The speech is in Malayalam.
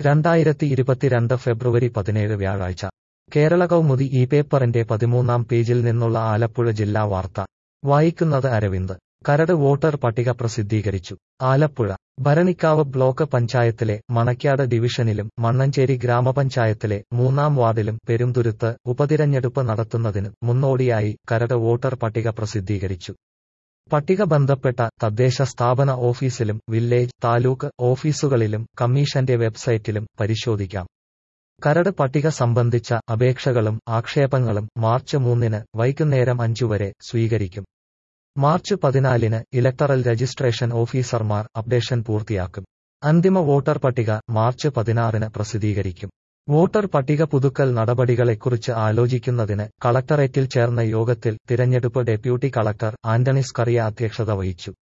2022 ഫെബ്രുവരി 17 വ്യാഴാഴ്ച കേരള കൗമുദി ഈ പേപ്പറിന്റെ 13-ാം പേജിൽ നിന്നുള്ള ആലപ്പുഴ ജില്ലാ വാർത്ത വായിക്കുന്നത് അരവിന്ദ്. കരട് വോട്ടർ പട്ടിക പ്രസിദ്ധീകരിച്ചു. ആലപ്പുഴ ഭരണിക്കാവ് ബ്ലോക്ക് പഞ്ചായത്തിലെ മണക്കാട് ഡിവിഷനിലും മണ്ണഞ്ചേരി ഗ്രാമപഞ്ചായത്തിലെ 3-ാം വാർഡിലും പെരുന്തുരുത്ത് ഉപതിരഞ്ഞെടുപ്പ് നടത്തുന്നതിന് മുന്നോടിയായി കരട് വോട്ടർ പട്ടിക പ്രസിദ്ധീകരിച്ചു. പട്ടിക ബന്ധപ്പെട്ട തദ്ദേശ സ്ഥാപന ഓഫീസിലും വില്ലേജ്, താലൂക്ക് ഓഫീസുകളിലും കമ്മീഷന്റെ വെബ്സൈറ്റിലും പരിശോധിക്കാം. കരട് പട്ടിക സംബന്ധിച്ച അപേക്ഷകളും ആക്ഷേപങ്ങളും മാർച്ച് 3-ന് വൈകുന്നേരം 5 വരെ സ്വീകരിക്കും. മാർച്ച് 14-ന് ഇലക്ടറൽ രജിസ്ട്രേഷൻ ഓഫീസർമാർ അപ്ഡേഷൻ പൂർത്തിയാക്കും. അന്തിമ വോട്ടർ പട്ടിക മാർച്ച് 16-ന് പ്രസിദ്ധീകരിക്കും. വോട്ടർ പട്ടിക പുതുക്കൽ നടപടികളെക്കുറിച്ച് ആലോചിക്കുന്നതിന് കളക്ടറേറ്റിൽ ചേർന്ന യോഗത്തിൽ തിരഞ്ഞെടുപ്പ് ഡെപ്യൂട്ടി കളക്ടർ ആന്റണി സ്കറിയ അധ്യക്ഷത വഹിച്ചു.